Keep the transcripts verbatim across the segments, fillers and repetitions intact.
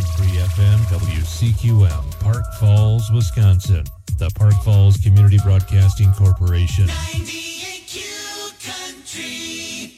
three F M W C Q M, Park Falls, Wisconsin. The Park Falls Community Broadcasting Corporation. ninety-eight Q Country.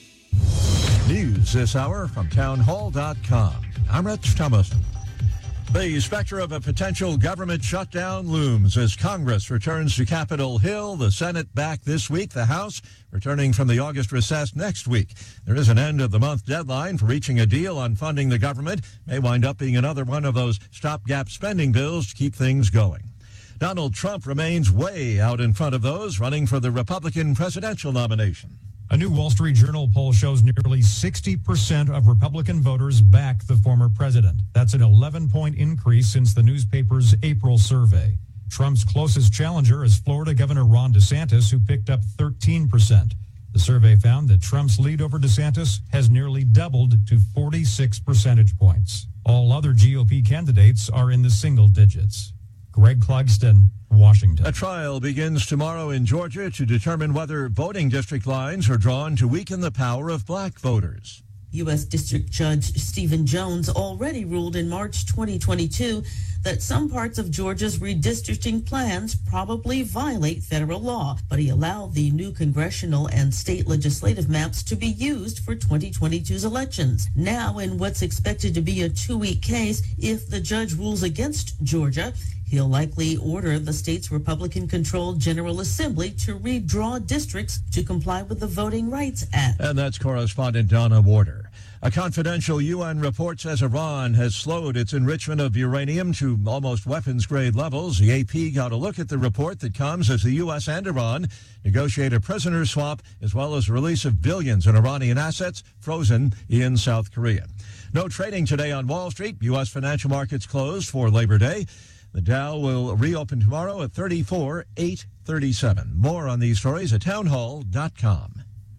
News this hour from town hall dot com. I'm Rich Thomason. The specter of a potential government shutdown looms as Congress returns to Capitol Hill. The Senate back this week. The House returning from the August recess next week. There is an end-of-the-month deadline for reaching a deal on funding the government. May wind up being another one of those stopgap spending bills to keep things going. Donald Trump remains way out in front of those running for the Republican presidential nomination. A new Wall Street Journal poll shows nearly sixty percent of Republican voters back the former president. That's an eleven-point increase since the newspaper's April survey. Trump's closest challenger is Florida Governor Ron DeSantis, who picked up thirteen percent. The survey found that Trump's lead over DeSantis has nearly doubled to forty-six percentage points. All other G O P candidates are in the single digits. Greg Clugston, Washington. A trial begins tomorrow in Georgia to determine whether voting district lines are drawn to weaken the power of black voters. U S District Judge Stephen Jones already ruled in March twenty twenty-two that some parts of Georgia's redistricting plans probably violate federal law, but he allowed the new congressional and state legislative maps to be used for twenty twenty-two's elections. Now, in what's expected to be a two-week case, if the judge rules against Georgia, he'll likely order the state's Republican-controlled General Assembly to redraw districts to comply with the Voting Rights Act. And that's correspondent Donna Warder. A confidential U N report says Iran has slowed its enrichment of uranium to almost weapons-grade levels. The A P got a look at the report that comes as the U S and Iran negotiate a prisoner swap as well as release of billions in Iranian assets frozen in South Korea. No trading today on Wall Street. U S financial markets closed for Labor Day. The Dow will reopen tomorrow at thirty-four eight thirty-seven. More on these stories at town hall dot com.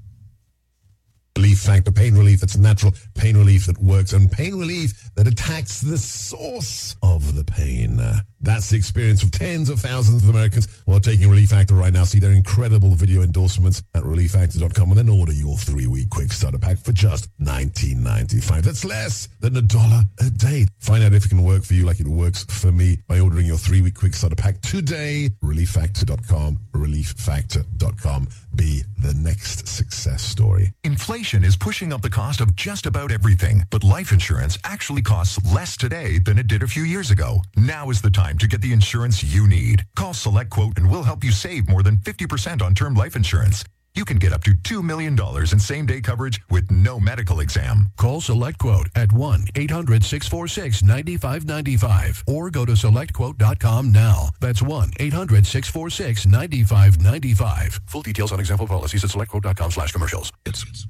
Relief Factor, pain relief that's natural, pain relief that works, and pain relief that attacks the source of the pain. Uh, that's the experience of tens of thousands of Americans who are taking Relief Factor right now. See their incredible video endorsements at relief factor dot com and then order your three-week quick starter pack for just nineteen ninety-five. That's less than a dollar a day. Find out if it can work for you like it works for me by ordering your three-week quick starter pack today. relief factor dot com, relief factor dot com. Be the next success story. Inflation is pushing up the cost of just about everything, but life insurance actually costs less today than it did a few years ago. Now is the time to get the insurance you need. Call Select Quote and we'll help you save more than fifty percent on term life insurance. You can get up to two million dollars in same-day coverage with no medical exam. Call Select Quote at one eight hundred six four six nine five nine five or go to select quote dot com now. That's one eight hundred six four six nine five nine five. Full details on example policies at select quote dot com slash commercials. It's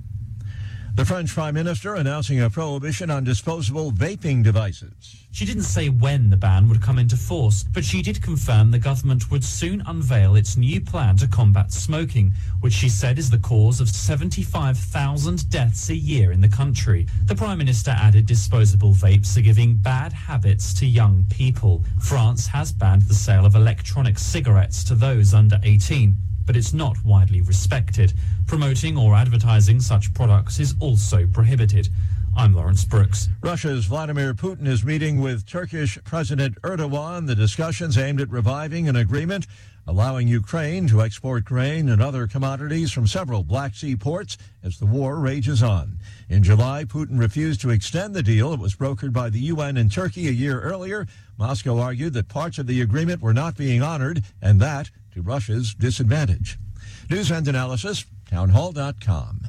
The French Prime Minister announcing a prohibition on disposable vaping devices. She didn't say when the ban would come into force, but she did confirm the government would soon unveil its new plan to combat smoking, which she said is the cause of seventy-five thousand deaths a year in the country. The Prime Minister added disposable vapes are giving bad habits to young people. France has banned the sale of electronic cigarettes to those under eighteen. But it's not widely respected. Promoting or advertising such products is also prohibited. I'm Lawrence Brooks. Russia's Vladimir Putin is meeting with Turkish President Erdogan. The discussions aimed at reviving an agreement allowing Ukraine to export grain and other commodities from several Black Sea ports as the war rages on. In July, Putin refused to extend the deal. It was brokered by the U N and Turkey a year earlier. Moscow argued that parts of the agreement were not being honored, and that to Russia's disadvantage. News and analysis, town hall dot com.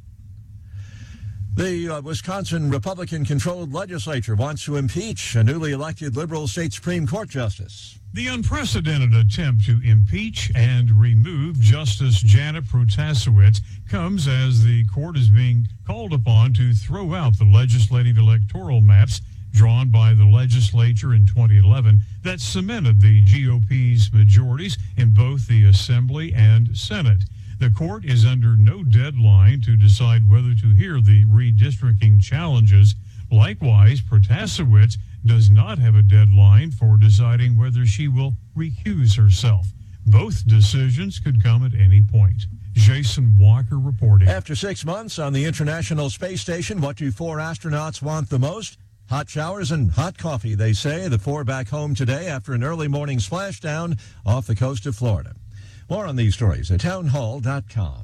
The uh, Wisconsin Republican-controlled legislature wants to impeach a newly elected liberal state Supreme Court justice. The unprecedented attempt to impeach and remove Justice Janet Protasiewicz comes as the court is being called upon to throw out the legislative electoral maps drawn by the legislature in twenty eleven that cemented the G O P's majorities in both the Assembly and Senate. The court is under no deadline to decide whether to hear the redistricting challenges. Likewise, Protasiewicz does not have a deadline for deciding whether she will recuse herself. Both decisions could come at any point. Jason Walker reporting. After six months on the International Space Station, what do four astronauts want the most? Hot showers and hot coffee, they say. The four back home today after an early morning splashdown off the coast of Florida. More on these stories at townhall dot com.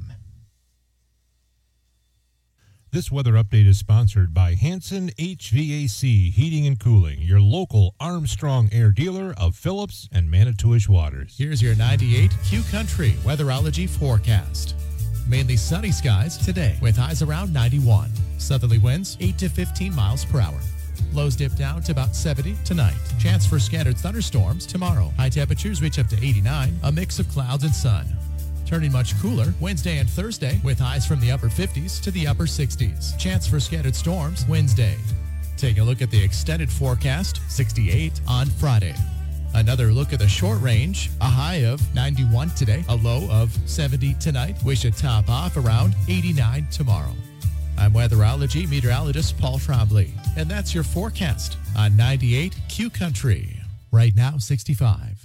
This weather update is sponsored by Hanson H V A C Heating and Cooling, your local Armstrong Air dealer of Phillips and Manitowish Waters. Here's your ninety-eight Q Country weatherology forecast. Mainly sunny skies today with highs around ninety-one. Southerly winds eight to fifteen miles per hour. Lows dip down to about seventy tonight. Chance for scattered thunderstorms tomorrow. High temperatures reach up to eighty-nine, a mix of clouds and sun. Turning much cooler Wednesday and Thursday with highs from the upper fifties to the upper sixties. Chance for scattered storms Wednesday. Take a look at the extended forecast, sixty-eight on Friday. Another look at the short range, a high of ninety-one today, a low of seventy tonight. We should top off around eighty-nine tomorrow. I'm weatherology meteorologist Paul Trombley, and that's your forecast on ninety-eight Q Country. Right now, sixty-five.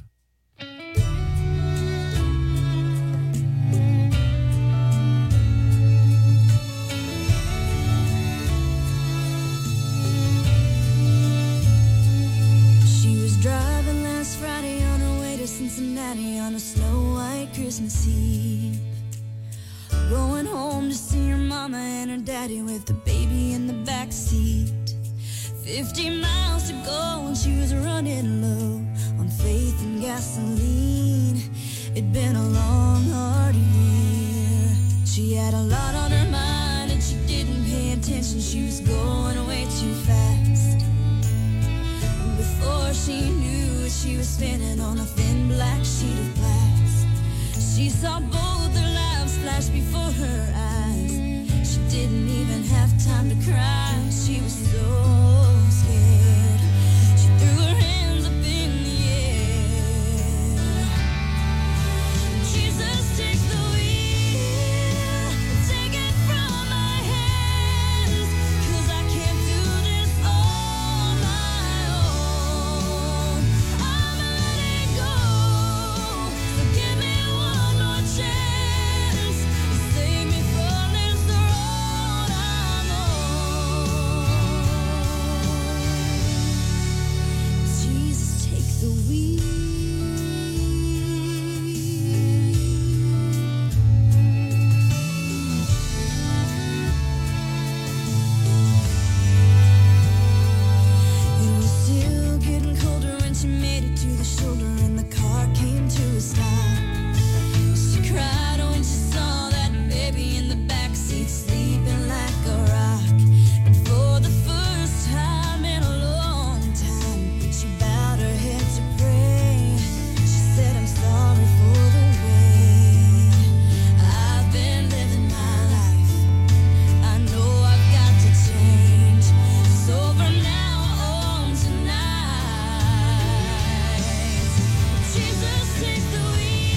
She was driving last Friday on her way to Cincinnati on a snow-white Christmas Eve. Going home to see her mama and her daddy with the baby in the back seat. Fifty miles to go and she was running low on faith and gasoline. It'd been a long, hard year. She had a lot on her mind and she didn't pay attention. She was going way too fast. And before she knew it, she was spinning on a thin black sheet of glass. She saw both their lives flash before her eyes. She didn't even have time to cry. She was so scared. She threw her hands up in the air. Jesus, take the wheel. Take it from my hands. 'Cause I can't do this on my own. I'm letting go. So give me one more chance. Save me from this road I'm on. Jesus, take the wheel. It was still getting colder when she made it to the shoulder and the car came to a stop. She cried when she saw that baby in the backseat sleeping like a rock. And for the first time in a long time, she bowed her head to pray. She said, I'm sorry for the way I've been living my life. I know I've got to change. So from now on tonight, Jesus, take the wheel.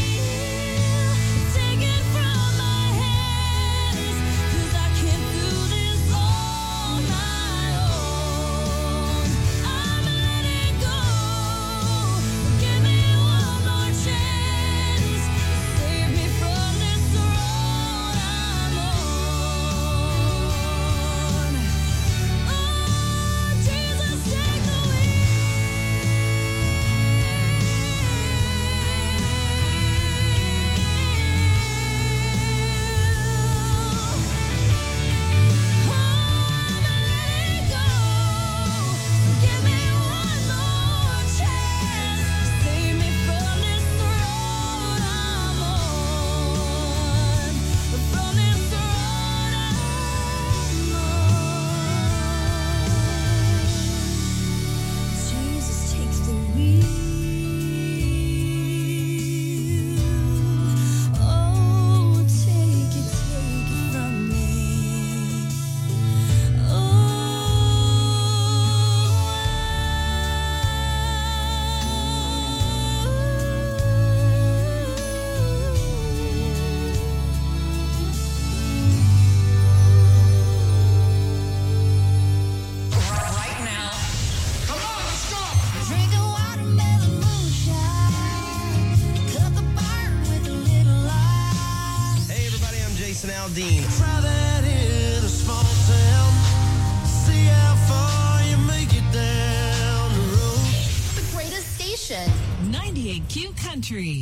W A Q Country.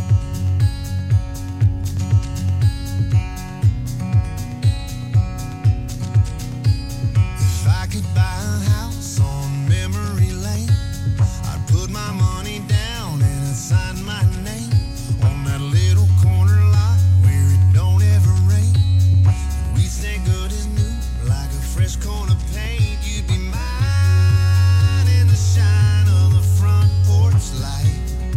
If I could buy a house on memory lane, I'd put my money down and I'd sign my name on that little corner lot where it don't ever rain. And we'd stay good as new, like a fresh coat of paint. You'd be mine in the shine of the front porch light.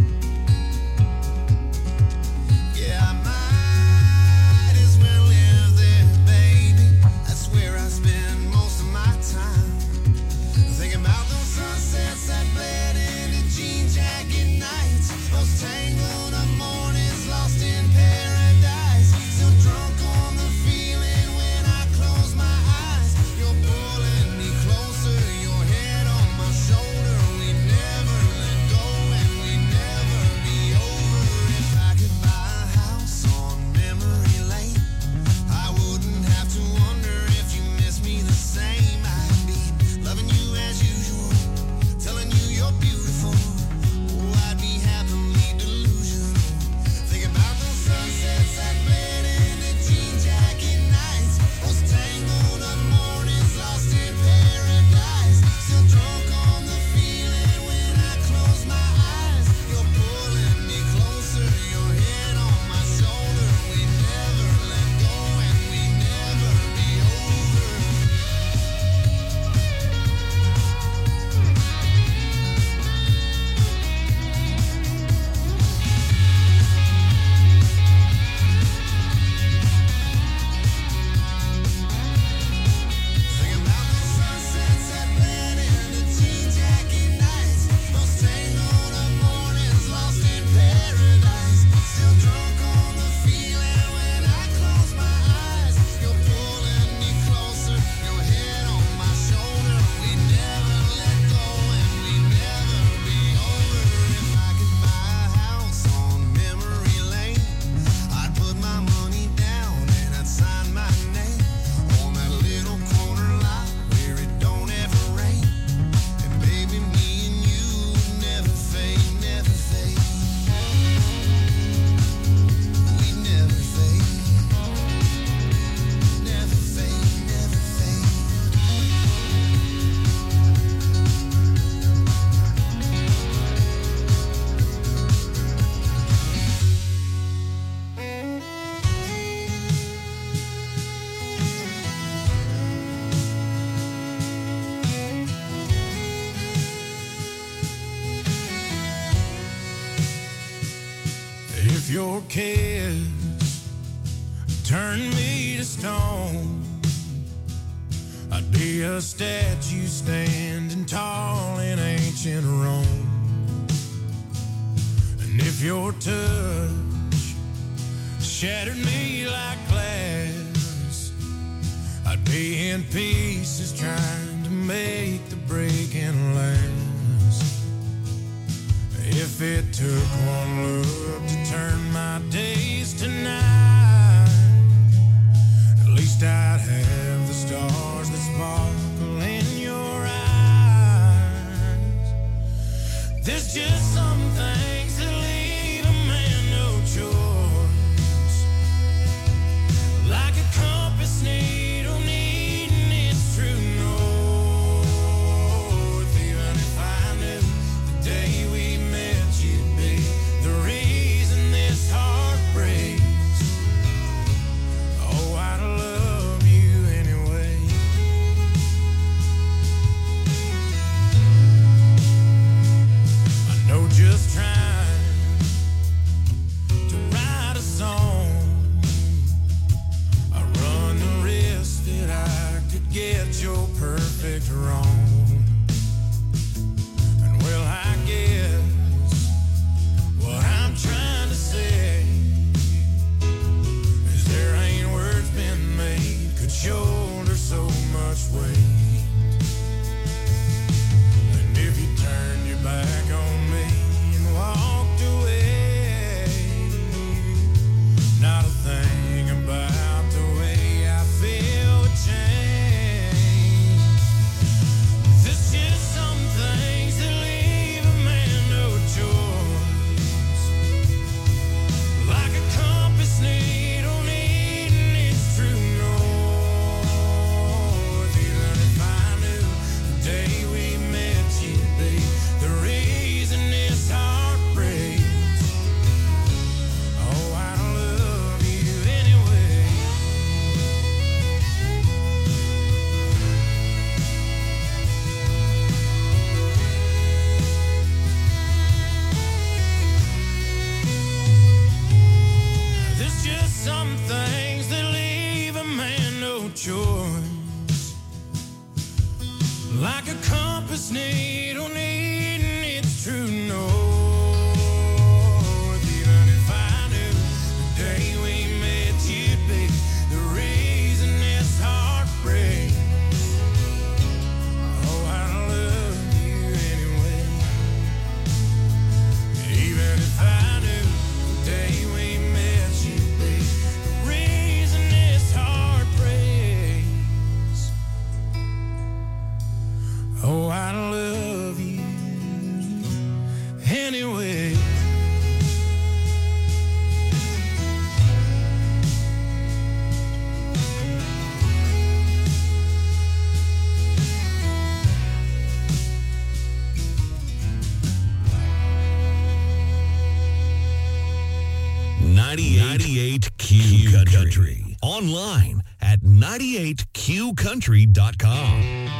Yeah, I might as well live there, baby. That's where I spend most of my time. Thinking about those sunsets that bled into jean jacket nights, those tangled up mornings lost in paradise. Still drunk on the feeling when I close my eyes. You're pulling me closer, your head on my shoulder. We never let go and we never be over. If I could buy a house on memory lane, I wouldn't have to wonder if you miss me the same. I'd be loving you as usual, telling you you're beautiful. Oh, I'd be happily delusional. Think about those sunsets that bled into jean jacket nights, those tangled up mornings lost in paradise. Still drunk on the feeling when I close my eyes. You're pulling me closer, your head on my shoulder. We never let go and we never be over. Think about the sunsets that bled into jean jacket nights, those tangled up mornings lost in paradise. Still drunk on the feeling when I close my eyes. You're pulling me closer, your head on my shoulder. We never let go and we never be over. If I could buy a house on memory lane, I'd put my money down and I'd sign my name on that little corner lot where it don't ever rain. And baby, me and you would never fade, never fade. We never fade, never fade, never fade. If your kiss turned me to stone, I'd be a statue standing tall in ancient Rome. And if your touch shattered me like glass, I'd be in pieces trying to make the breaking last. If it took one look to turn my days to night, at least I'd have the stars that sparkle in your eyes. There's just some things that leave a man no choice, like a compass needle needing its true north. Even if I knew the day we met you'd be the reason this heart breaks, oh, I'd love you anyway. like a compass needle needing its true north. Even if I knew the day we met you, baby, the reason this heartbreak. Oh, I love you anyway. Even if I knew the day we met you, baby, the reason this heart breaks. Oh, I love you anyway. ninety-eight Q Country. Online at ninety-eight Q country dot com.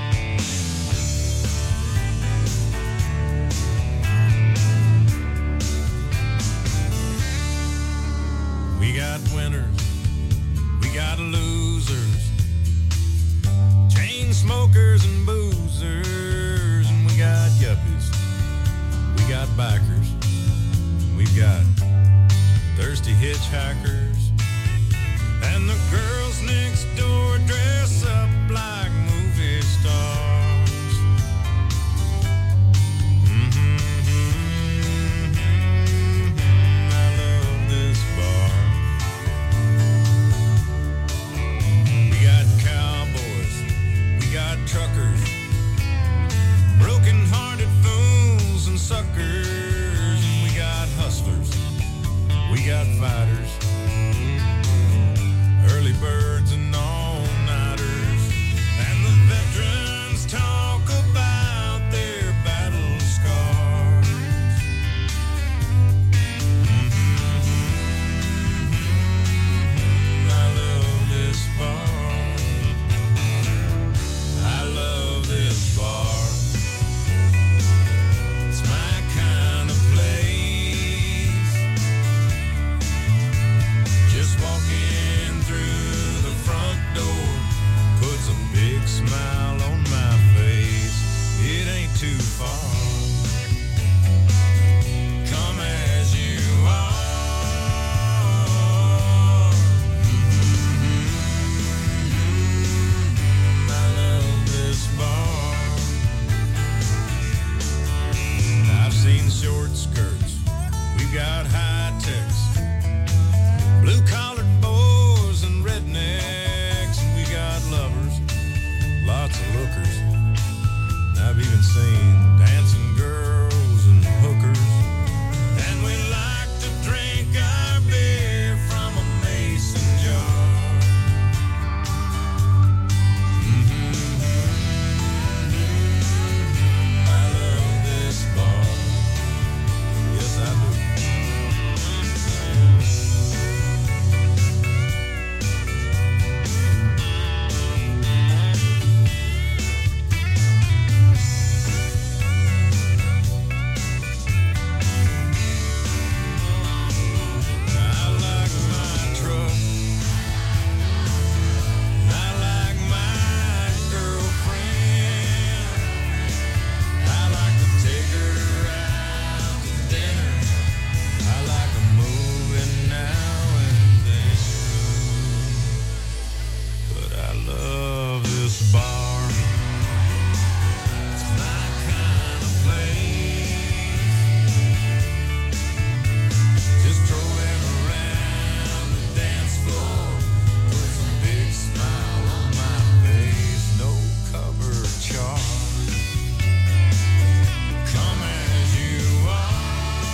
We got winners, we got losers, chain smokers and boozers, and we got yuppies, we got bikers, we've got thirsty hitchhikers, and the girls next door dress up like movie stars. Mm-hmm, mm-hmm, I love this bar. We got cowboys, we got truckers, broken-hearted fools and suckers, and we got hustlers. We got fighters, early birds and all-nighters, and the veterans talk about their battle scars. Mm-hmm. I love this bar. I love this bar. It's my kind of place. Just walking through the front door puts a big smile on my face. It ain't too far. Come as you are. Mm-hmm. I love this bar. I've seen short skirts. We've got high techs, blue-collared boys and rednecks, and we got lovers, lots of lookers. And I've even seen dancing girls and hookers. And we like to drink our beer from a mason jar. Mm-hmm. I love this bar. Yes, I do. I like my truck. I like my girlfriend. I like to take her out to dinner. I like a movie now and then. But I love this bar. It's my kind of place. Just strolling around the dance floor puts a big smile on my face. No cover charge. Come as you are.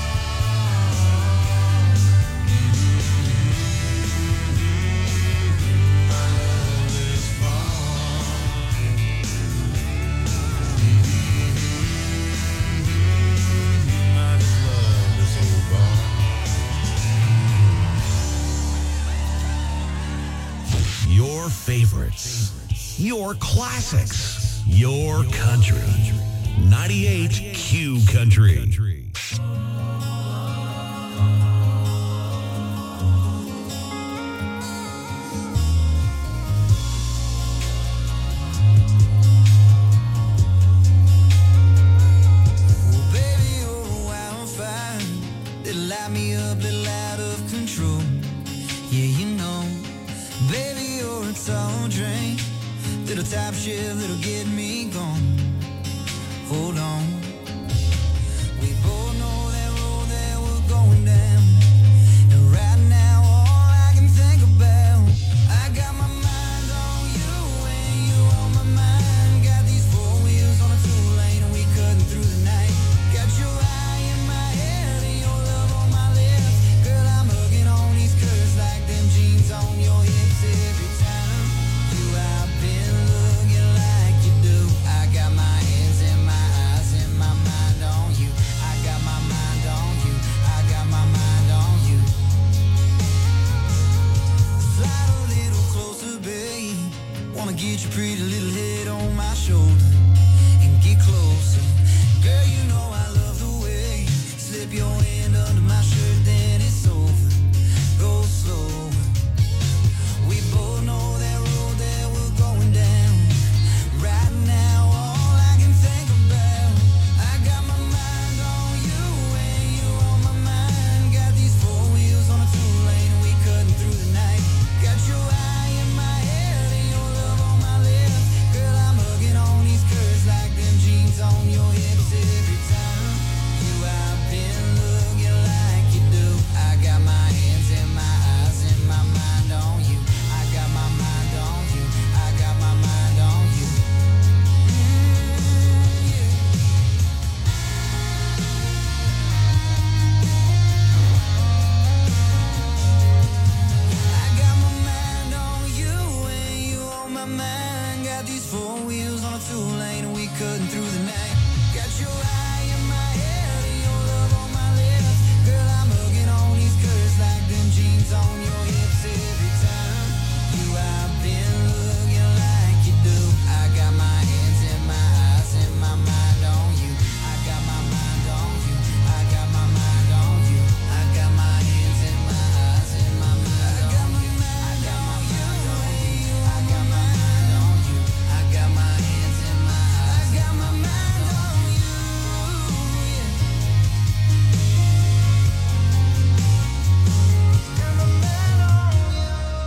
Mm-hmm. I love this bar. Mm-hmm. I just love this old bar. Your favorites, your classics, your country. ninety-eight Q Country. Girl, you know I love the way you slip your hand under my shirt, then it's over. Go slow. We both know that road that we're going down. Right now, all I can think about, I got my mind on you and you on my mind. Got these four wheels on a two-lane, we cutting through the night. Got your eye in my head and your love on my lips. Girl, I'm hugging on these curves like them jeans on your hips every time. You, I've been looking like you do. I got my hands and my eyes and my mind on you. I got my mind on you. I got my mind on you. Mm, yeah. I got my mind on you and you on my mind. Got these four wheels on a two-lane and we cutting through the night. Got your eye in my head and your love on my lips. Girl, I'm hugging on these curves like them jeans on your hips every time. You, I've been looking like you do. I got my hands and my eyes and my mind on you. I got my mind on you. I got my mind on you. I got my hands and my eyes and my mind on you. I got my mind on you. I got my mind on you. I got my hands and my eyes. I got my mind on you. Yeah. Got my mind on you.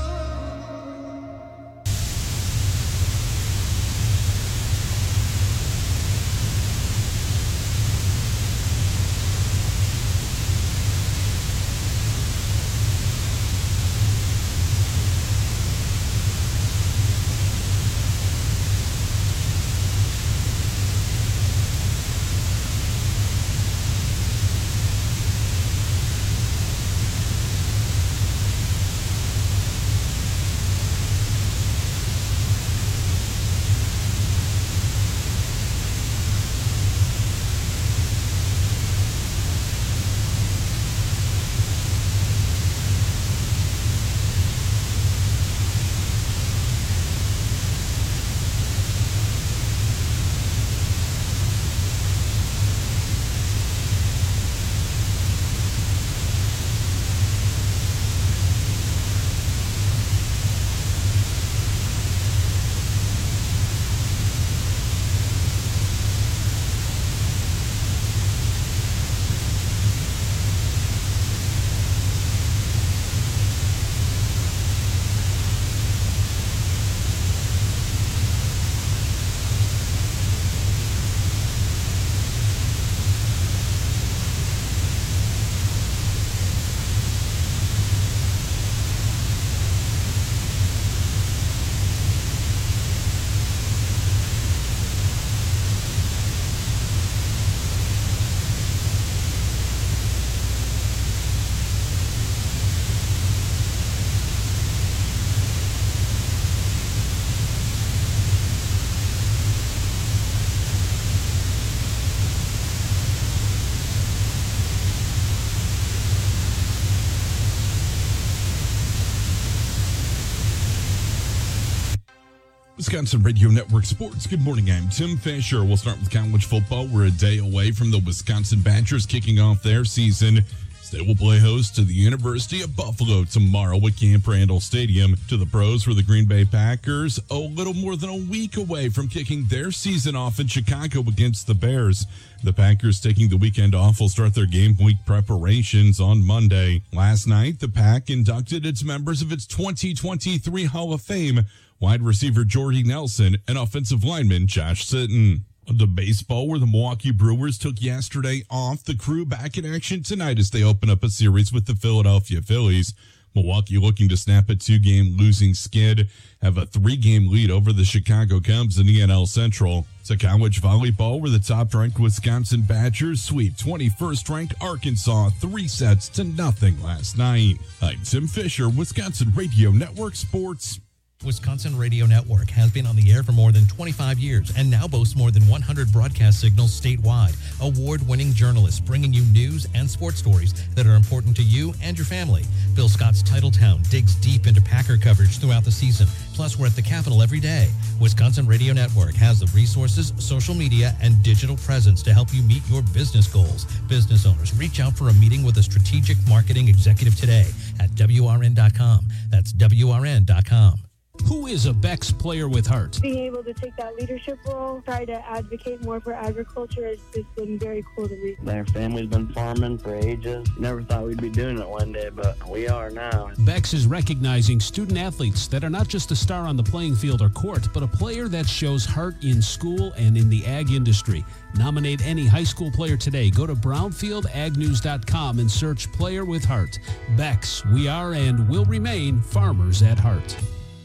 Wisconsin Radio Network Sports. Good morning. I'm Tim Fisher. We'll start with college football. We're a day away from the Wisconsin Badgers kicking off their season. They will play host to the University of Buffalo tomorrow at Camp Randall Stadium. To the pros for the Green Bay Packers, a little more than a week away from kicking their season off in Chicago against the Bears. The Packers, taking the weekend off, will start their game week preparations on Monday. Last night, the Pack inducted its members of its twenty twenty-three Hall of Fame, wide receiver Jordy Nelson and offensive lineman Josh Sitton. The baseball, where the Milwaukee Brewers took yesterday off, the Crew back in action tonight as they open up a series with the Philadelphia Phillies. Milwaukee looking to snap a two-game losing skid, have a three-game lead over the Chicago Cubs in the N L Central. To college volleyball, where the top-ranked Wisconsin Badgers sweep twenty-first-ranked Arkansas three sets to nothing last night. I'm Tim Fisher, Wisconsin Radio Network Sports. Wisconsin Radio Network has been on the air for more than twenty-five years and now boasts more than one hundred broadcast signals statewide. Award-winning journalists bringing you news and sports stories that are important to you and your family. Bill Scott's Titletown digs deep into Packer coverage throughout the season. Plus, we're at the Capitol every day. Wisconsin Radio Network has the resources, social media, and digital presence to help you meet your business goals. Business owners, reach out for a meeting with a strategic marketing executive today at W R N dot com. That's W R N dot com. Who is a Beck's player with heart? Being able to take that leadership role, try to advocate more for agriculture has just been very cool to me. Their family's been farming for ages. Never thought we'd be doing it one day, but we are now. Beck's is recognizing student athletes that are not just a star on the playing field or court, but a player that shows heart in school and in the ag industry. Nominate any high school player today. Go to brownfield ag news dot com and search Player with Heart. Beck's, we are and will remain farmers at heart.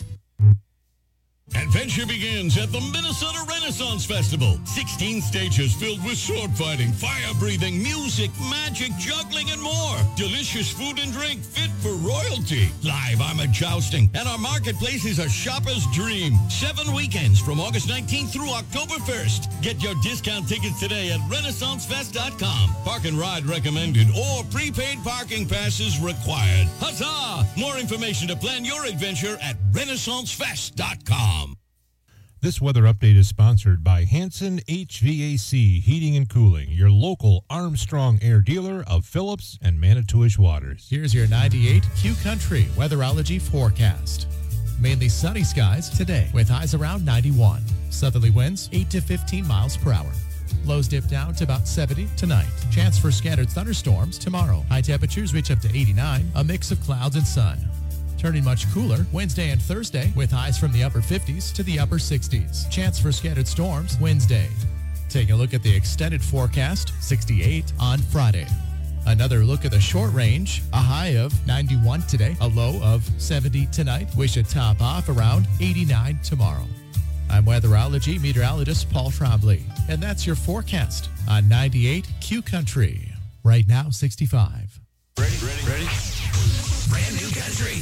Adventure begins at the Minnesota Renaissance Festival. sixteen stages filled with sword fighting, fire-breathing, music, magic, juggling, and more. Delicious food and drink fit for royalty. Live armored jousting, and our marketplace is a shopper's dream. Seven weekends from August nineteenth through October first. Get your discount tickets today at renaissance fest dot com. Park and ride recommended or prepaid parking passes required. Huzzah! More information to plan your adventure at renaissance fest dot com. This weather update is sponsored by Hanson H V A C Heating and Cooling, your local Armstrong Air dealer of Phillips and Manitowish Waters. Here's your ninety-eight Q Country weatherology forecast. Mainly sunny skies today with highs around ninety-one. Southerly winds eight to fifteen miles per hour. Lows dip down to about seventy tonight. Chance for scattered thunderstorms tomorrow. High temperatures reach up to eighty-nine, a mix of clouds and sun. Turning much cooler Wednesday and Thursday with highs from the upper fifties to the upper sixties. Chance for scattered storms Wednesday. Take a look at the extended forecast, sixty-eight on Friday. Another look at the short range, a high of ninety-one today, a low of seventy tonight. We should top off around eighty-nine tomorrow. I'm weatherology meteorologist Paul Trombley, and that's your forecast on ninety-eight Q Country. Right now, sixty-five. Ready, ready, ready? Brand new country.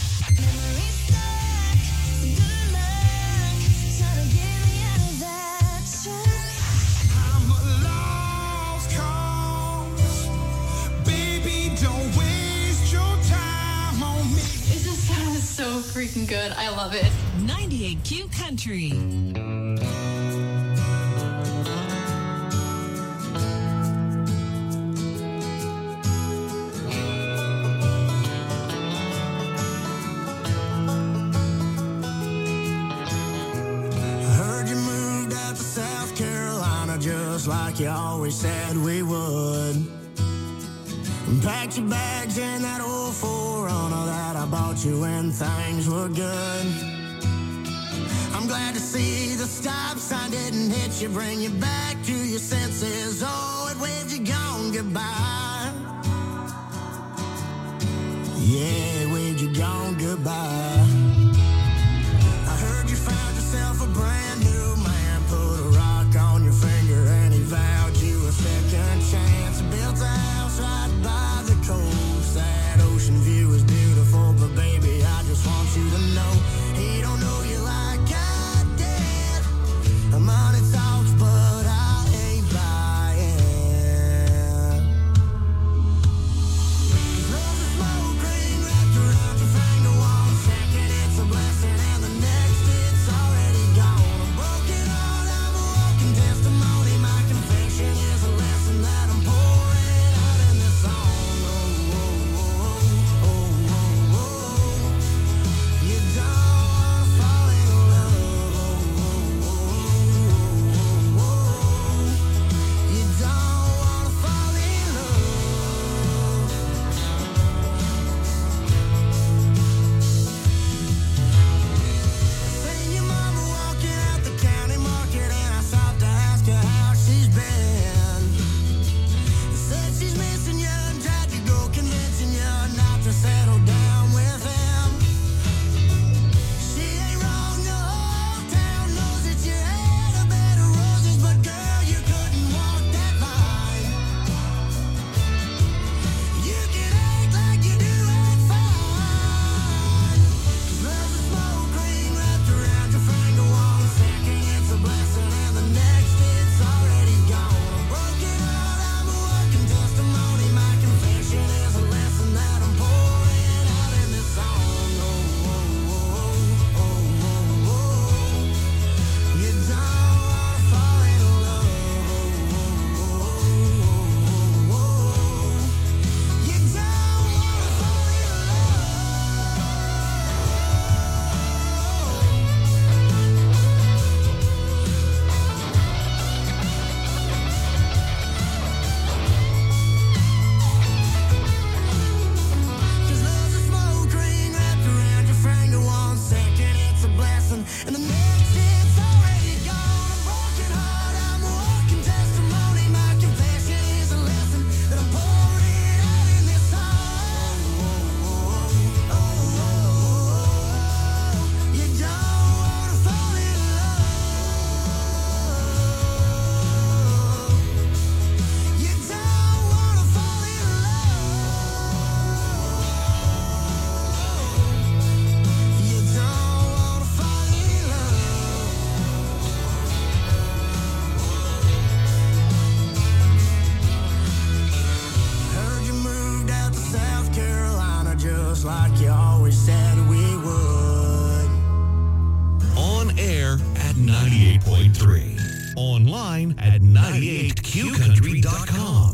I'm a lost cause. Baby, don't waste your time on me. It just sounds so freaking good. I love it. ninety-eight Q Country. Just like you always said we would. And packed your bags in that old four runner that I bought you when things were good. I'm glad to see the stop sign didn't hit you, bring you back to your senses. Oh, it waved you gone goodbye. Yeah, it waved you gone goodbye. I heard you found yourself a brand new man, put a rock on your finger and he vowed you a second chance. Built a house right by the coast. That ocean view is beautiful, but baby, I just want you to know he don't know you like I did. Money talks, but I ain't buying. Love the smoke ring wrapped around your finger, one ninety-eight point three. Online at ninety-eight q country dot com.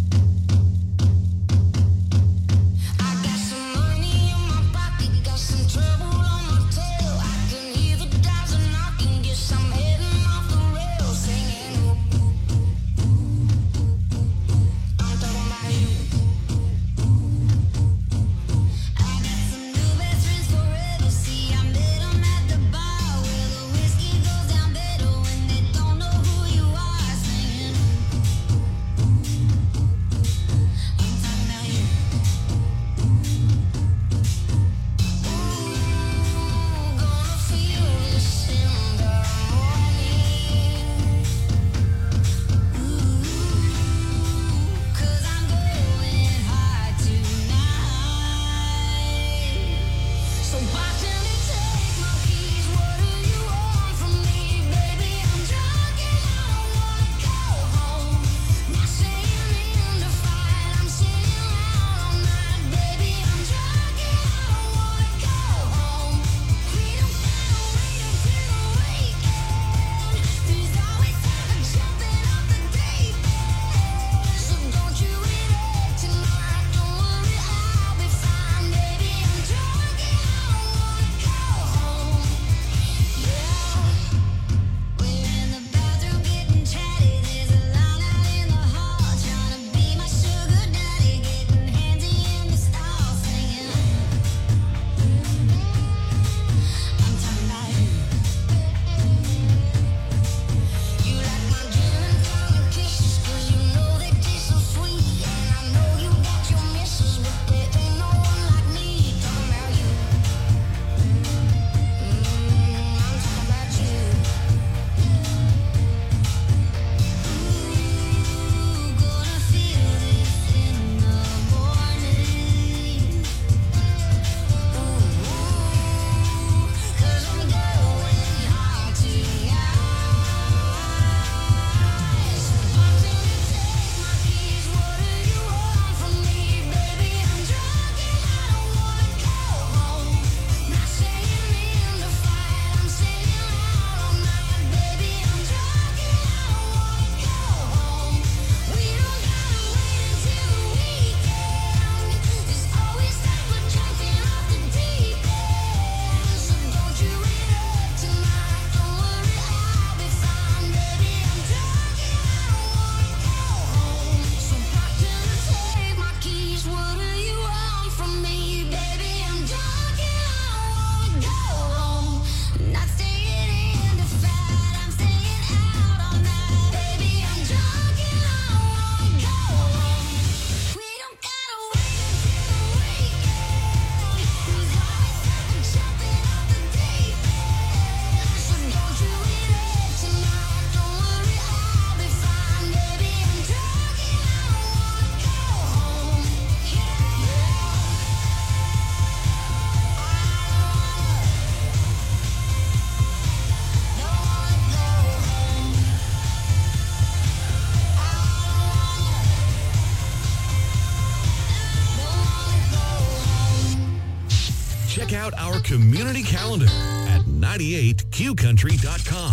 Check out our community calendar at ninety-eight q country dot com.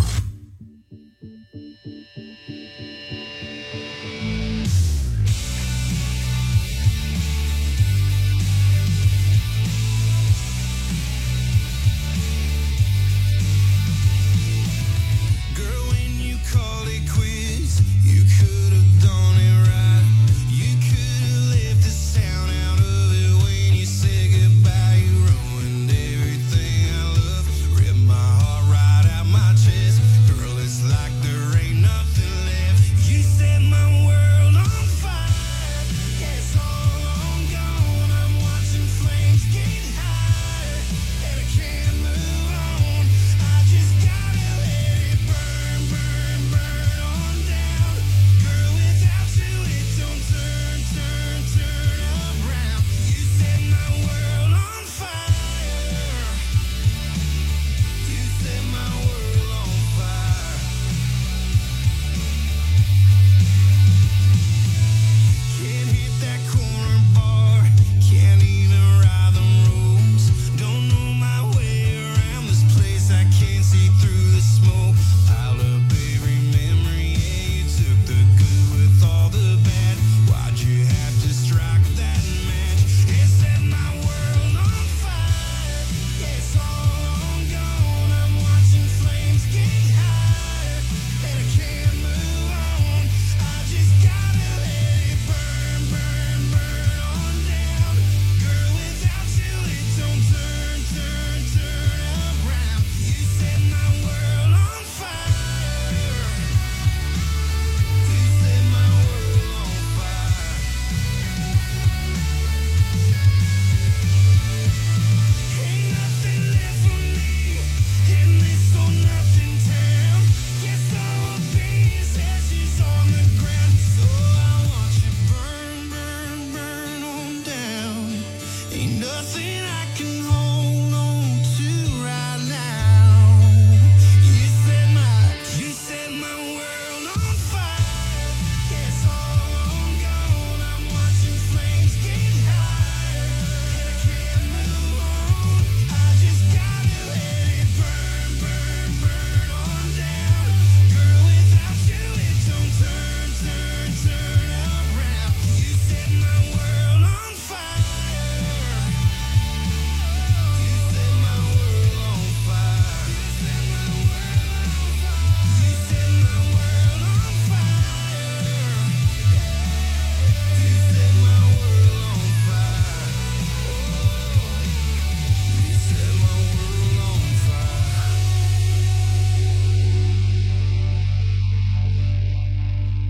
Everything I love, rip my heart right out my chest.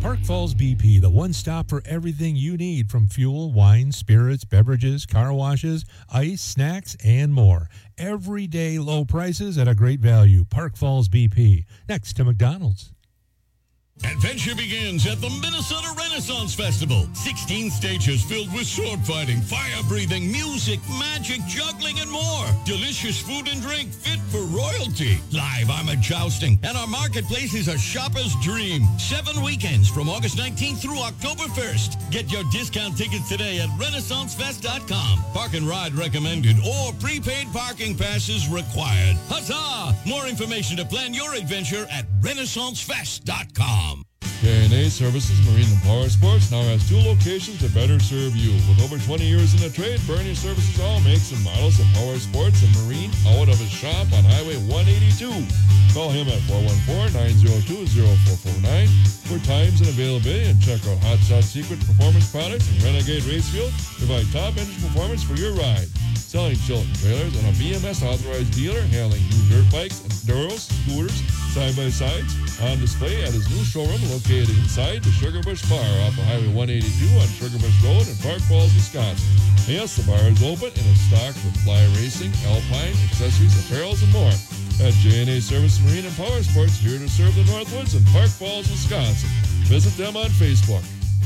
Park Falls B P, the one stop for everything you need from fuel, wine, spirits, beverages, car washes, ice, snacks, and more. Everyday low prices at a great value. Park Falls B P, next to McDonald's. Adventure begins at the Minnesota Renaissance Festival. sixteen stages filled with sword fighting, fire breathing, music, magic, juggling, and more. Delicious food and drink fit for royalty. Live armored jousting, and our marketplace is a shopper's dream. Seven weekends from August nineteenth through October first. Get your discount tickets today at renaissance fest dot com. Park and ride recommended or prepaid parking passes required. Huzzah! More information to plan your adventure at renaissance fest dot com. K and A Services Marine and Power Sports now has two locations to better serve you. With over twenty years in the trade, Bernie services all makes and models of power sports and marine out of his shop on Highway one eighty-two. Call him at four one four, nine zero two, zero four four nine for times and availability, and check out Hot Shot Secret Performance Products and Renegade Racefield. Provide top engine performance for your ride. Selling Chilton trailers and a B M S authorized dealer, handling new dirt bikes, enduros, scooters, side-by-sides, on display at his new showroom located inside the Sugar Bush Bar off of Highway one eighty-two on Sugar Bush Road in Park Falls, Wisconsin. Yes, the bar is open and is stocked with fly racing, alpine, accessories, apparels, and more. At J and A Service Marine and Power Sports, here to serve the Northwoods in Park Falls, Wisconsin. Visit them on Facebook.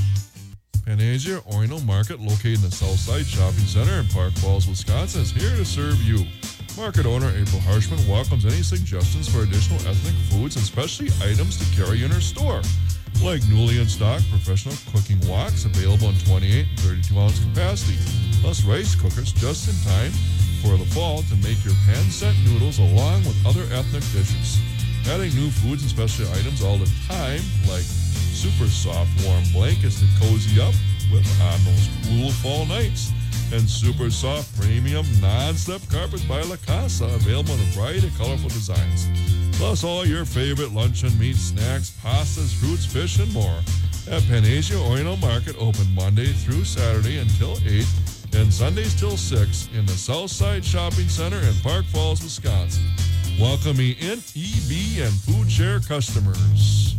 Panasia Oino Market, located in the Southside Shopping Center in Park Falls, Wisconsin, is here to serve you. Market owner April Harshman welcomes any suggestions for additional ethnic foods and specialty items to carry in her store, like newly in stock professional cooking woks available in twenty-eight and thirty-two ounce capacity, plus rice cookers just in time for the fall to make your pan-set noodles along with other ethnic dishes. Adding new foods and specialty items all the time, like super soft warm blankets to cozy up with on those cool fall nights, and super soft premium non-slip carpets by La Casa, available in a variety of colorful designs. Plus all your favorite luncheon meats, snacks, pastas, fruits, fish, and more. At Panasia Oino Market, open Monday through Saturday until eight and Sundays till six in the Southside Shopping Center in Park Falls, Wisconsin. Welcoming in E B and Food Share customers.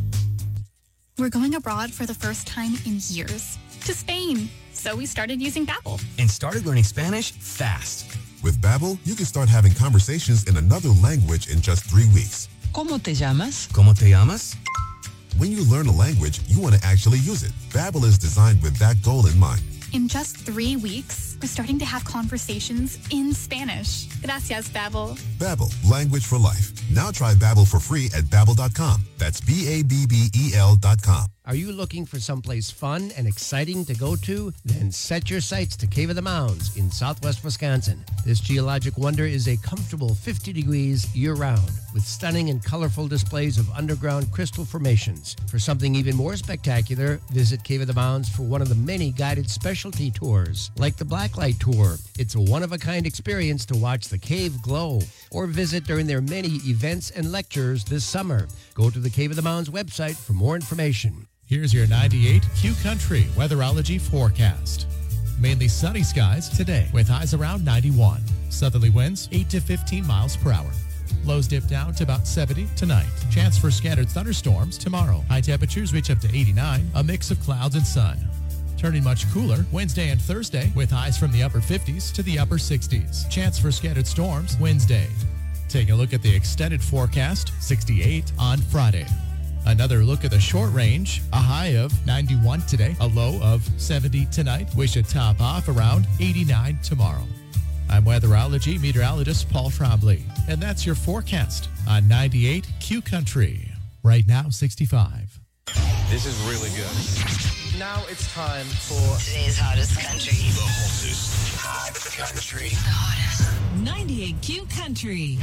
We're going abroad for the first time in years, to Spain. So we started using Babbel. And started learning Spanish fast. With Babbel, you can start having conversations in another language in just three weeks. ¿Cómo te llamas? ¿Cómo te llamas? When you learn a language, you want to actually use it. Babbel is designed with that goal in mind. In just three weeks, we're starting to have conversations in Spanish. Gracias, Babbel. Babbel, language for life. Now try Babbel for free at babbel dot com. That's B A B B E L dot com. Are you looking for someplace fun and exciting to go to? Then set your sights to Cave of the Mounds in southwest Wisconsin. This geologic wonder is a comfortable fifty degrees year-round with stunning and colorful displays of underground crystal formations. For something even more spectacular, visit Cave of the Mounds for one of the many guided specialty tours, like the Blacklight Tour. It's a one-of-a-kind experience to watch the cave glow, or visit during their many events and lectures this summer. Go to the Cave of the Mounds website for more information. Here's your ninety-eight Q Country weatherology forecast. Mainly sunny skies today with highs around ninety-one. Southerly winds eight to fifteen miles per hour. Lows dip down to about seventy tonight. Chance for scattered thunderstorms tomorrow. High temperatures reach up to eighty-nine, a mix of clouds and sun. Turning much cooler Wednesday and Thursday with highs from the upper fifties to the upper sixties. Chance for scattered storms Wednesday. Take a look at the extended forecast, sixty-eight on Friday. Another look at the short range, a high of ninety-one today, a low of seventy tonight. We should top off around eighty-nine tomorrow. I'm weatherology meteorologist Paul Trombley, and that's your forecast on ninety-eight Q Country. Right now, sixty-five. This is really good. Now it's time for today's hottest country. The hottest hot country. The hottest. ninety-eight Q Country.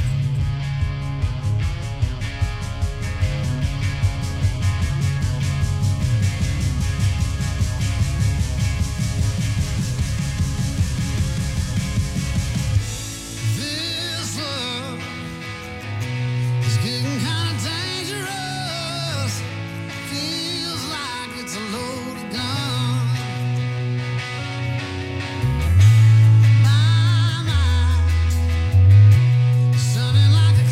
Like a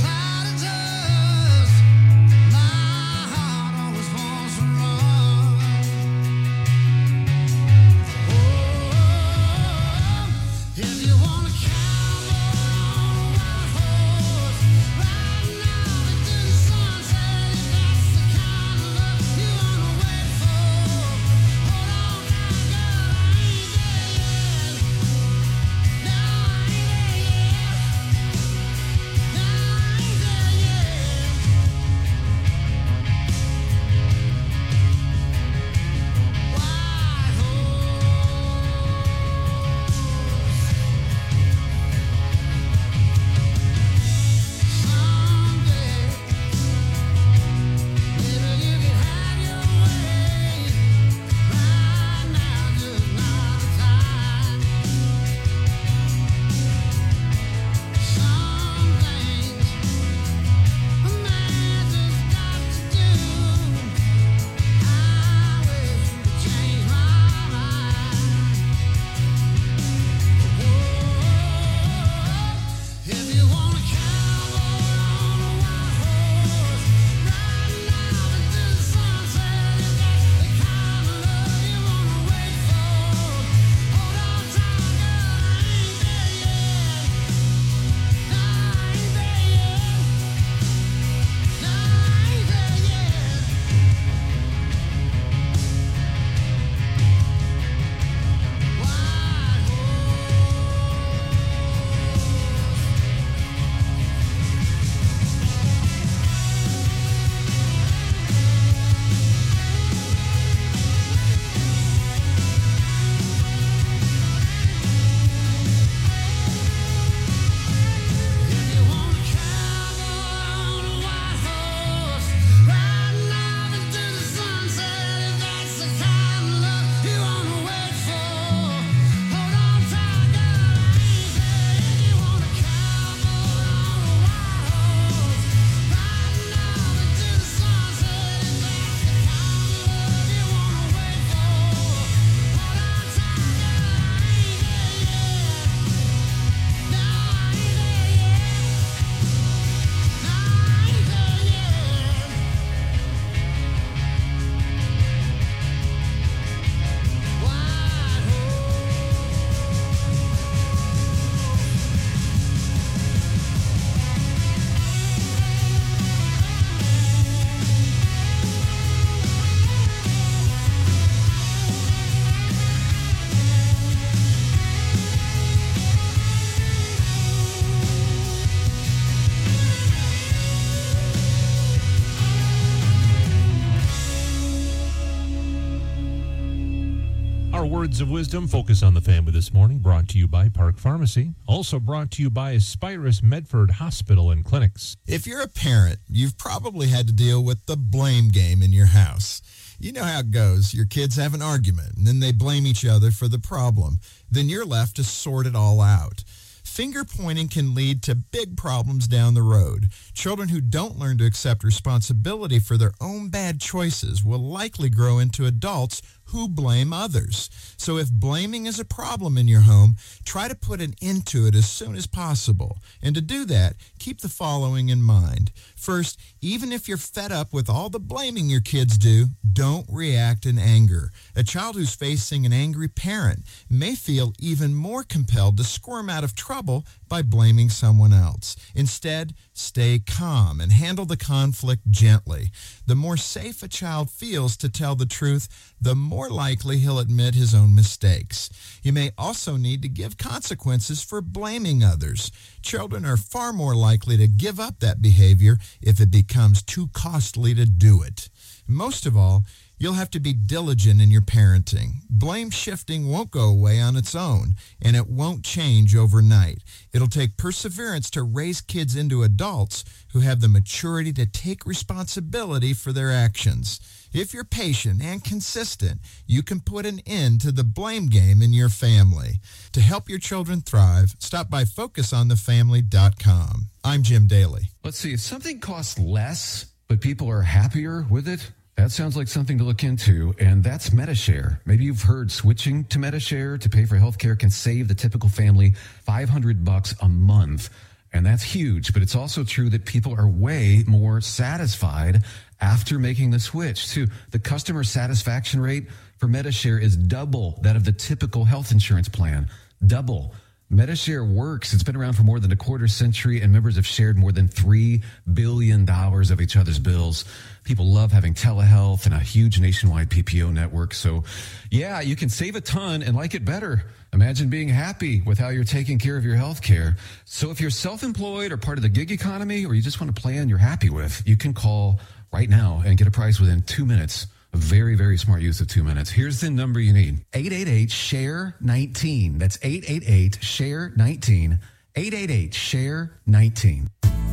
Our words of wisdom focus on the family this morning, brought to you by Park Pharmacy. Also brought to you by Spirus Medford Hospital and Clinics. If you're a parent, you've probably had to deal with the blame game in your house. You know how it goes. Your kids have an argument, and then they blame each other for the problem. Then you're left to sort it all out. Finger pointing can lead to big problems down the road. Children who don't learn to accept responsibility for their own bad choices will likely grow into adults who blame others. So if blaming is a problem in your home, try to put an end to it as soon as possible. And to do that, keep the following in mind. First, even if you're fed up with all the blaming your kids do, don't react in anger. A child who's facing an angry parent may feel even more compelled to squirm out of trouble by blaming someone else. Instead, stay calm and handle the conflict gently. The more safe a child feels to tell the truth, the more likely he'll admit his own mistakes. You may also need to give consequences for blaming others. Children are far more likely to give up that behavior if it becomes too costly to do it. Most of all, you'll have to be diligent in your parenting. Blame shifting won't go away on its own, and it won't change overnight. It'll take perseverance to raise kids into adults who have the maturity to take responsibility for their actions. If you're patient and consistent, you can put an end to the blame game in your family. To help your children thrive, stop by focus on the family dot com. I'm Jim Daly. Let's see, if something costs less, but people are happier with it, that sounds like something to look into, and that's Medi-Share. Maybe you've heard switching to Medi-Share to pay for healthcare can save the typical family five hundred bucks a month. And that's huge, but it's also true that people are way more satisfied after making the switch. Too, the customer satisfaction rate for Medi-Share is double that of the typical health insurance plan. Double. Medi-Share works. It's been around for more than a quarter century, and members have shared more than three billion dollars of each other's bills. People love having telehealth and a huge nationwide P P O network. So, yeah, you can save a ton and like it better. Imagine being happy with how you're taking care of your health care. So if you're self-employed or part of the gig economy, or you just want a plan you're happy with, you can call right now and get a price within two minutes. A very, very smart use of two minutes. Here's the number you need. eight eight eight, S H A R E nineteen. That's eight eight eight, S H A R E nineteen. eight eight eight, S H A R E nineteen.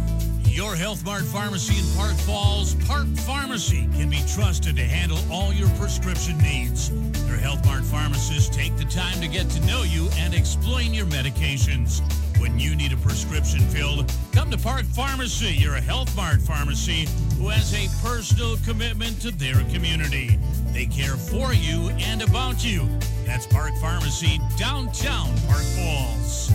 Your Health Mart Pharmacy in Park Falls, Park Pharmacy, can be trusted to handle all your prescription needs. Their Health Mart pharmacists take the time to get to know you and explain your medications. When you need a prescription filled, come to Park Pharmacy, your Health Mart pharmacy, who has a personal commitment to their community. They care for you and about you. That's Park Pharmacy, downtown Park Falls.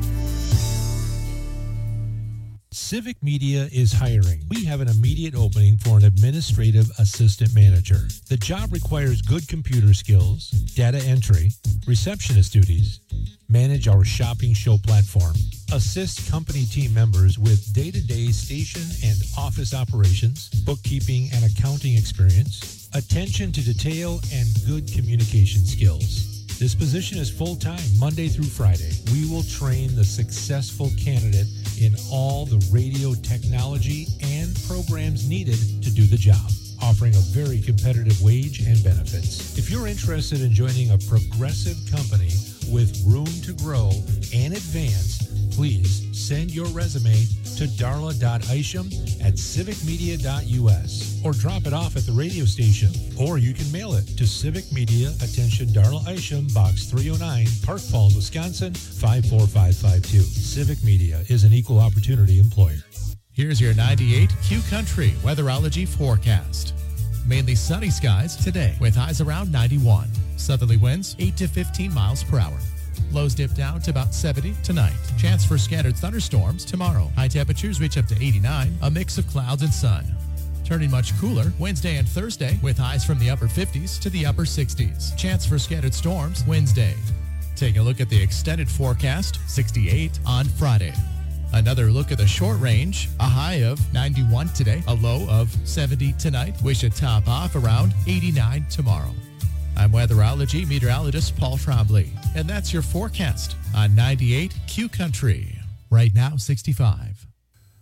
Civic Media is hiring. We have an immediate opening for an administrative assistant manager. The job requires good computer skills, data entry, receptionist duties, manage our shopping show platform, assist company team members with day-to-day station and office operations, bookkeeping and accounting experience, attention to detail, and good communication skills. This position is full-time, Monday through Friday. We will train the successful candidate in all the radio technology and programs needed to do the job, offering a very competitive wage and benefits. If you're interested in joining a progressive company with room to grow and advance, please send your resume to darla dot isham at civic media dot u s or drop it off at the radio station. Or you can mail it to Civic Media, attention Darla Isham, Box three oh nine, Park Falls, Wisconsin, five four five five two. Civic Media is an equal opportunity employer. Here's your ninety-eight Q Country weatherology forecast. Mainly sunny skies today with highs around ninety-one. Southerly winds eight to fifteen miles per hour. Lows dip down to about seventy tonight. Chance for scattered thunderstorms tomorrow. High temperatures reach up to eighty-nine, a mix of clouds and sun. Turning much cooler Wednesday and Thursday with highs from the upper fifties to the upper sixties. Chance for scattered storms Wednesday. Take a look at the extended forecast, sixty-eight on Friday. Another look at the short range, a high of ninety-one today, a low of seventy tonight. We should top off around eighty-nine tomorrow. I'm weatherology meteorologist Paul Trombley, and that's your forecast on ninety-eight Q Country. Right now, sixty-five.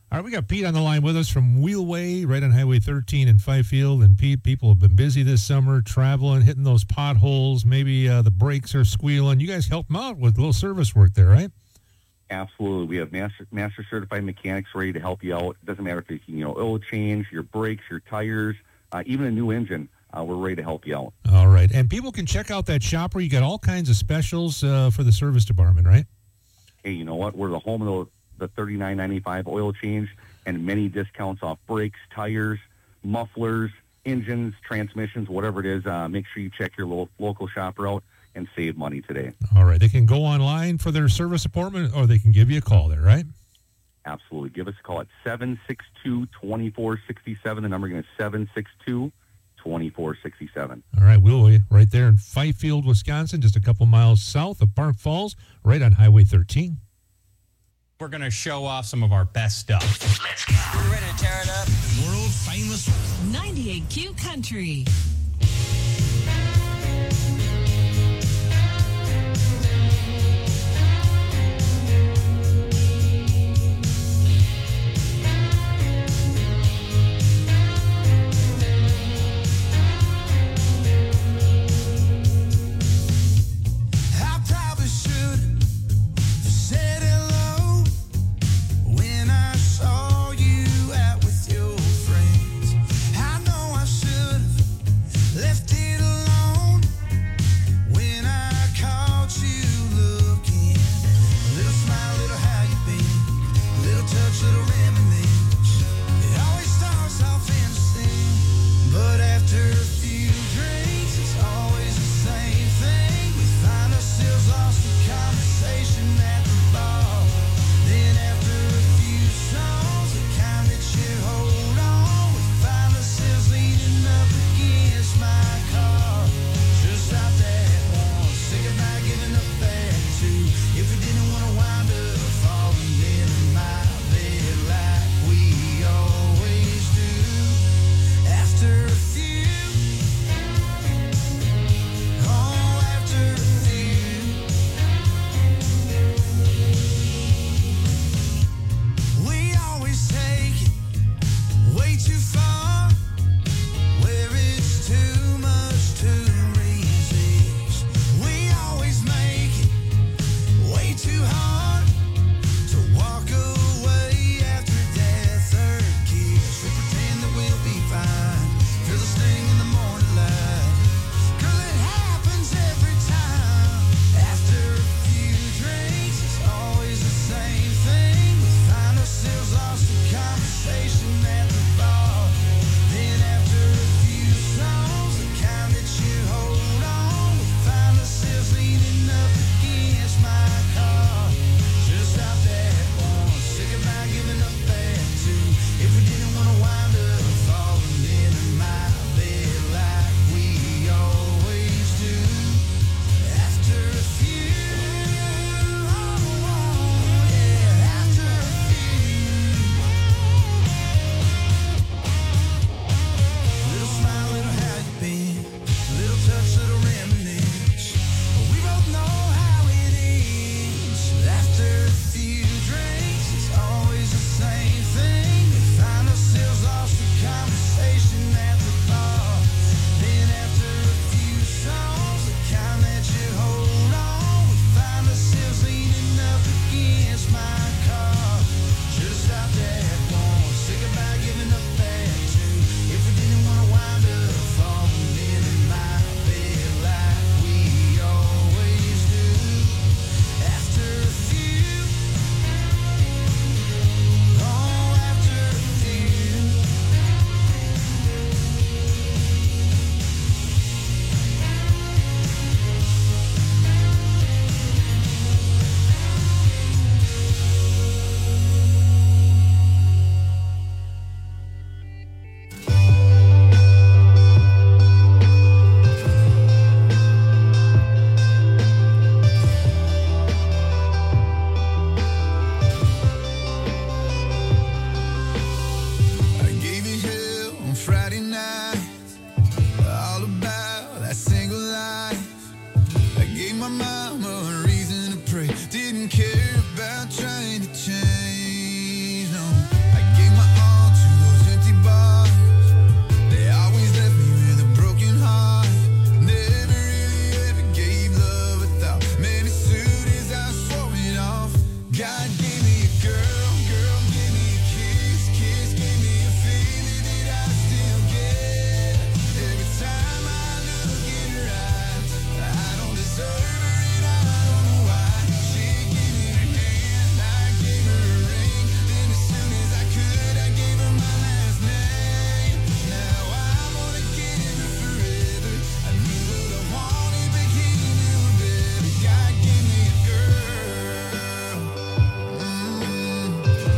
All right, we got Pete on the line with us from Wheelway, right on Highway thirteen in Fifield. And Pete, people have been busy this summer, traveling, hitting those potholes. Maybe uh, the brakes are squealing. You guys help them out with a little service work there, right? Absolutely. We have master, master certified mechanics ready to help you out. It doesn't matter if it's, you know, oil change, your brakes, your tires, uh, even a new engine. Uh, we're ready to help you out. All right. And people can check out that shopper. You got all kinds of specials uh, for the service department, right? Hey, you know what? We're the home of the the thirty-nine ninety-five oil change and many discounts off brakes, tires, mufflers, engines, transmissions, whatever it is. Uh, make sure you check your lo- local shopper out and save money today. All right. They can go online for their service appointment, or they can give you a call there, right? Absolutely. Give us a call at seven six two, two four six seven. The number again is seven six two, two four six seven. All right. We'll be right there in Fifield, Wisconsin, just a couple miles south of Park Falls, right on Highway thirteen. We're going to show off some of our best stuff. Let's go. We're ready to tear it up. World famous ninety-eight Q Country.